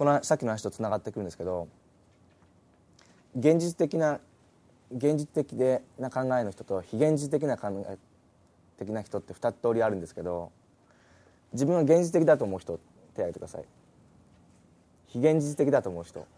さっきの話とつながってくるんですけど、現実的な考えの人と非現実的な考え的な人って2通りあるんですけど、自分は現実的だと思う人手を挙げてください。非現実的だと思う人、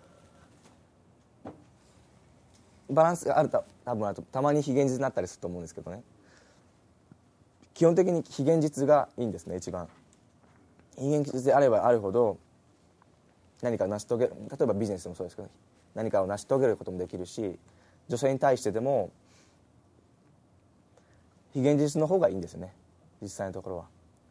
バランスがあると多分あるとたまに非現実になったりすると思うんですけどね、基本的に非現実がいいんですね。一番非現実であればあるほど何か成し遂げる、例えばビジネスでもそうですけど、何かを成し遂げることもできるし、女性に対してでも非現実の方がいいんですよね、実際のところは。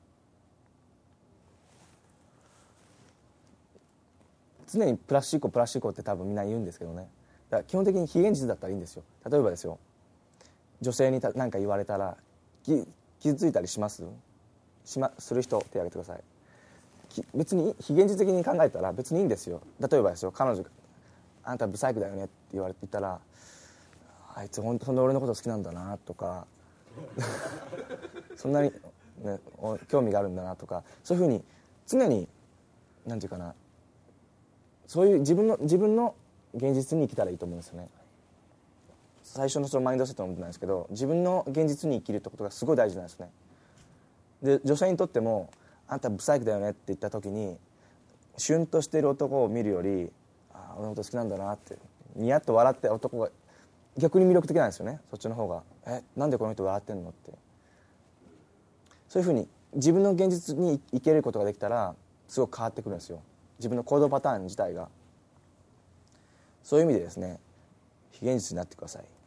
常にプラス思考って多分みんな言うんですけどね、だから基本的に非現実だったらいいんですよ。例えばですよ、女性に何か言われたら傷ついたりします？する人手を挙げてください。別に非現実的に考えたら別にいいんですよ。例えばですよ、彼女が「あなたブサイクだよね」って言ったら「あいつ本当に俺のこと好きなんだな」とかそんなに、ね、興味があるんだなとか、そういうふうに常になんていうかな、そういう自分の現実に生きたらいいと思うんですよね。最初のそのマインドセットのことなんですけど、自分の現実に生きるってことがすごい大事なんですね。で女性にとっても「あんたブサイクだよね」って言った時にシュンとしている男を見るより「あ俺のこと好きなんだな」ってニヤッと笑って男が逆に魅力的なんですよね。そっちの方がなんでこの人笑ってんのって、そういうふうに自分の現実に生きることができたらすごく変わってくるんですよ、自分の行動パターン自体が。そういう意味でですね、非現実になってください。